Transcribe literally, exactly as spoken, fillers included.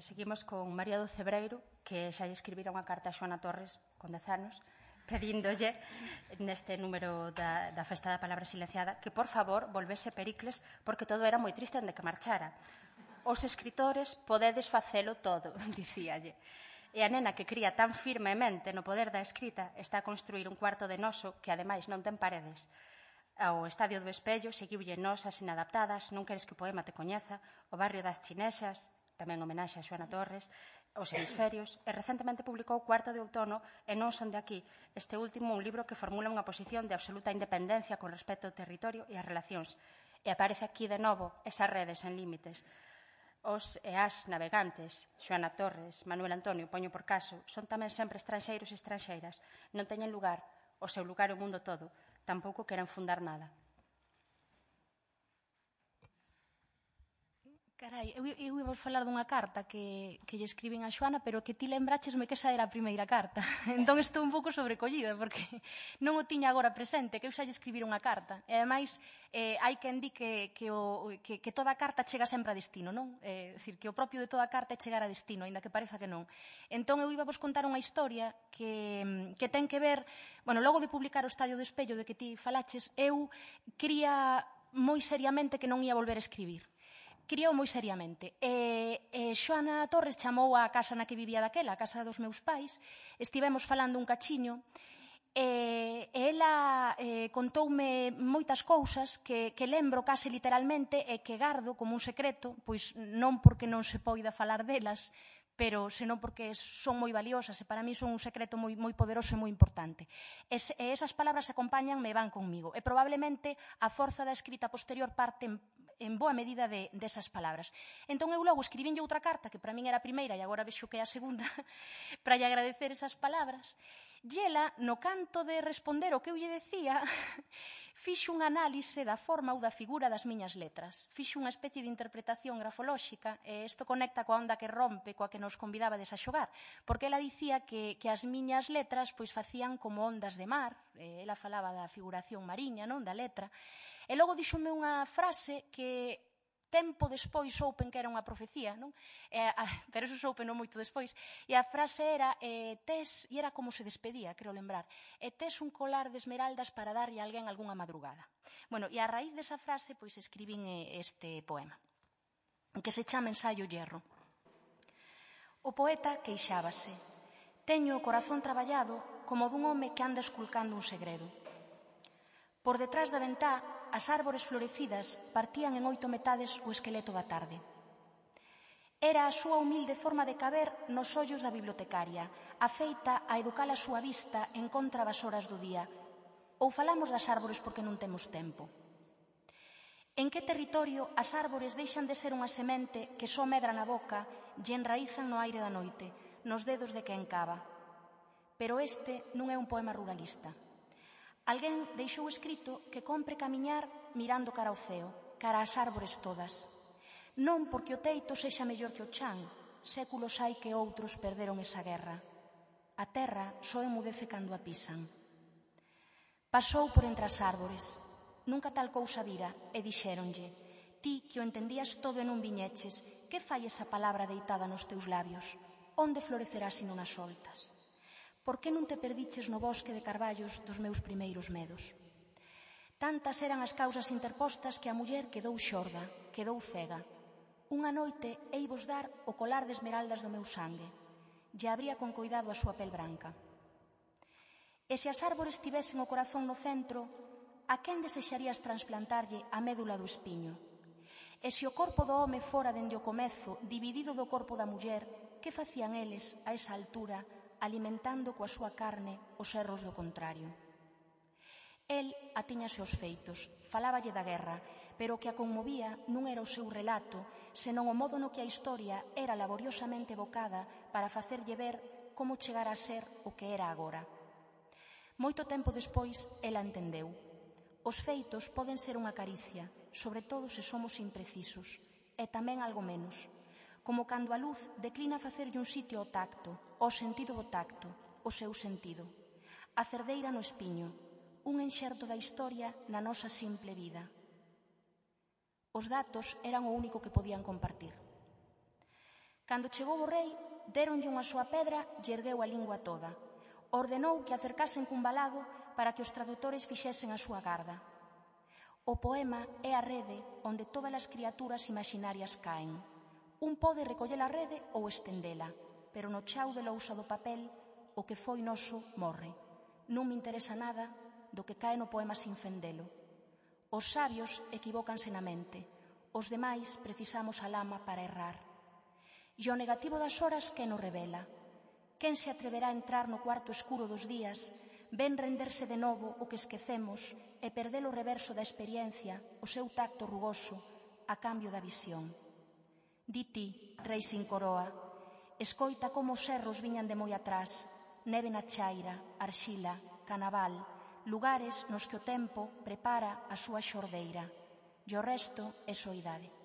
seguimos con María do Cebreiro, que xa lle escribira unha carta a Xoana Torres con dez anos, pedíndolle neste número da, da Festa da Palabra Silenciada que, por favor, volvese Pericles porque todo era moi triste dende que marchara. Os escritores podedes facelo todo, dicíalle. E a nena que cría tan firmemente no poder da escrita está a construir un cuarto de noso que, ademais, non ten paredes. Ao Estadio do Espello seguiulle Nosas Inadaptadas, Non queres que o poema te coñeza, O barrio das Chinexas, tamén homenaxe a Xoana Torres, Os hemisferios, e recentemente publicou Cuarto de outono e Non son de aquí, este último un libro que formula unha posición de absoluta independencia con respecto ao territorio e as relacións. E aparece aquí de novo esas redes sen límites. Os e as navegantes, Xoana Torres, Manuel Antonio, poño por caso, son tamén sempre estranxeiros e estranxeiras. Non teñen lugar, o seu lugar é o mundo todo. Tampouco queren fundar nada. Carai, eu, eu iba a falar dunha carta que, que lle escribín a Xoana, pero que ti lembrachesme que esa era a primeira carta. Entón estou un pouco sobrecollida, porque non o tiña agora presente, que eu xa lle escribira unha carta. E, ademais, eh, hai quen di que, que, o, que, que toda carta chega sempre a destino, non? É eh, dicir, que o propio de toda carta é chegar a destino, aínda que pareza que non. Entón, eu iba vos contar unha historia que, que ten que ver... Bueno, logo de publicar o Estadio do Espello de que ti falaches, eu quería moi seriamente que non ia volver a escribir. Queríao moi seriamente. E, e Xoana Torres chamou a casa na que vivía daquela, a casa dos meus pais. Estivemos falando un cachiño e, e ela eh, contoume moitas cousas que, que lembro case literalmente e que gardo como un secreto, pois non porque non se poida falar delas, pero senón porque son moi valiosas e para mí son un secreto moi, moi poderoso e moi importante. E, e esas palabras acompañanme e van conmigo. E probablemente a forza da escrita posterior parte en, en boa medida de, desas palabras. Entón eu logo escribínlle outra carta, que para min era a primeira e agora vexo que é a segunda, para lle agradecer esas palabras. E ela, no canto de responder o que eu lle decía, fixo un análise da forma ou da figura das miñas letras. Fixo unha especie de interpretación grafolóxica, e isto conecta coa onda que rompe, coa que nos convidabades a xogar, porque ela dicía que, que as miñas letras pois facían como ondas de mar, e ela falaba da figuración mariña, non, da letra, e logo díxome unha frase que tempo despois soupen que era unha profecía, non? E, a, pero eso soupen non moito despois. E a frase era, eh, tes, e era como se despedía, creo lembrar, e tes un colar de esmeraldas para darlle a alguén algunha madrugada. Bueno, e a raíz desa frase, pois escribín este poema, que se chama Ensaio Hierro. O poeta queixábase. Teño o corazón traballado como dun home que anda esculcando un segredo. Por detrás da ventá, as árbores florecidas partían en oito metades o esqueleto da tarde. Era a súa humilde forma de caber nos ollos da bibliotecaria, afeita a educar a súa vista en contra das horas do día. Ou falamos das árbores porque non temos tempo? En que territorio as árbores deixan de ser unha semente que só medra na boca e enraízan no aire da noite, nos dedos de quen cava? Pero este non é un poema ruralista. Alguén deixou escrito que compre camiñar mirando cara ao ceo, cara ás árbores todas. Non porque o teito sexa mellor que o chan, séculos hai que outros perderon esa guerra. A terra só emudece cando a pisan. Pasou por entre as árbores, nunca tal cousa vira, e dixéronlle: ti que o entendías todo e non viñeches, que fai esa palabra deitada nos teus labios? Onde florecerá se non as soltas? Por que non te perdiches no bosque de carballos dos meus primeiros medos? Tantas eran as causas interpostas que a muller quedou xorda, quedou cega. Unha noite hei vos dar o colar de esmeraldas do meu sangue, e abría con coidado a súa pel branca. E se as árbores tivesen o corazón no centro, a quen desexarías transplantarlle a médula do espiño? E se o corpo do home fora dende o comezo dividido do corpo da muller, que facían eles a esa altura, alimentando coa súa carne os erros do contrario? El atiñase aos feitos, faláballe da guerra, pero o que a conmovía non era o seu relato, senón o modo no que a historia era laboriosamente evocada para facerlle ver como chegar a ser o que era agora. Moito tempo despois, ela entendeu. Os feitos poden ser unha caricia, sobre todo se somos imprecisos, e tamén algo menos, como cando a luz declina facerlle un sitio ao tacto, ao sentido do tacto, o seu sentido. A cerdeira no espiño, un enxerto da historia na nosa simple vida. Os datos eran o único que podían compartir. Cando chegou o rei, deronlle unha súa pedra e ergueu a lingua toda. Ordenou que acercasen cun valado para que os tradutores fixesen a súa garda. O poema é a rede onde todas as criaturas imaginarias caen. Un pode recoller a rede ou estendela, pero no chao de lousa do papel, o que foi noso morre. Non me interesa nada do que cae no poema sin fendelo. Os sabios equivócanse na mente, os demais precisamos a lama para errar. E o negativo das horas que nos revela. Quen se atreverá a entrar no cuarto escuro dos días, ven renderse de novo o que esquecemos e perder o reverso da experiencia, o seu tacto rugoso, a cambio da visión. Di ti, rei sin coroa, escoita como os serros viñan de moi atrás, neve na chaira, arxila, canaval, lugares nos que o tempo prepara a súa xordeira, e o resto é soidade.